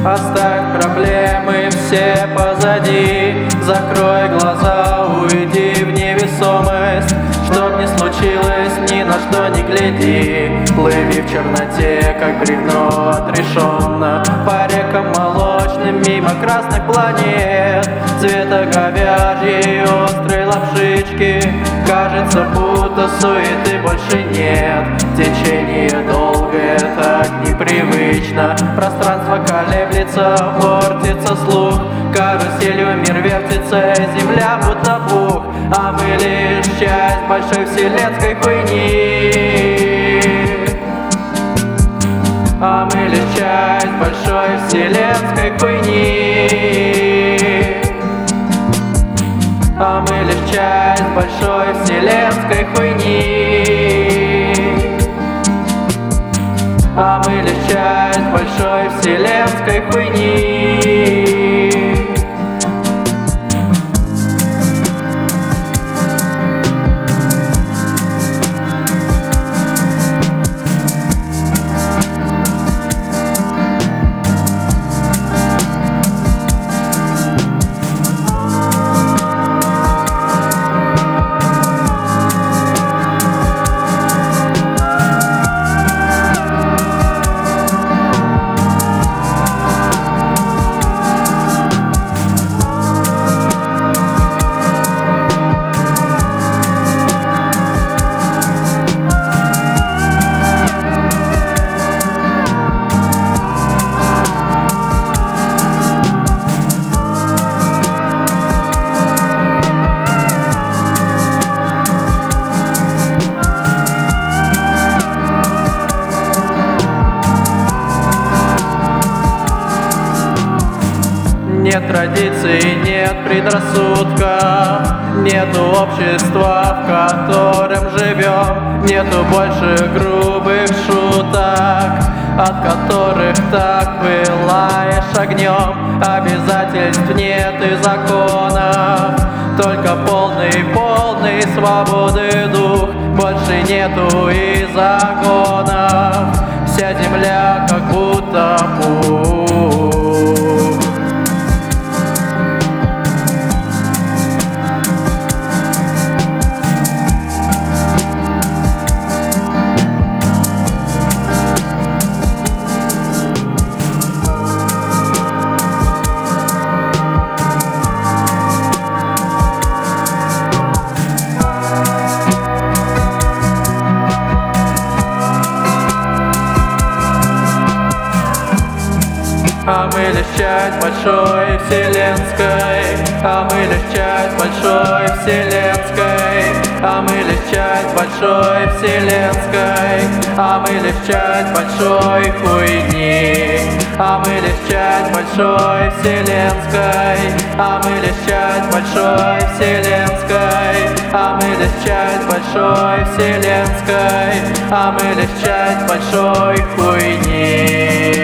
Оставь проблемы все позади, закрой глаза, уйди в невесомость. Чтоб не случилось, ни на что не гляди, плыви в черноте, как бревно отрешенно, по рекам молочным, мимо красных планет, цвета говяжьей острой лапшички. Кажется, будто суеты больше нет, течение долгое, так непривычно, пространство колеблется, портится слух, каруселью мир вертится, земля будто пух, а мы лишь часть большой вселенской хуйни. А мы лишь часть большой вселенской хуйни. А мы лишь часть большой вселенской хуйни. А мы лишь часть большой вселенской хуйни. Нет традиций, нет предрассудка, нету общества, в котором живем, нету больше грубых шуток, от которых так пылаешь огнем. Обязательств нет и законов, только полный свободы дух. Больше нету и загонов, вся земля как будто пух. А мы лишь часть большой вселенской. А мы лишь часть большой вселенской. А мы лишь часть большой вселенской. А мы лишь часть большой хуйни. А мы лишь часть большой вселенской. А мы лишь часть большой вселенской. А мы лишь часть большой вселенской. А мы лишь часть большой хуйни.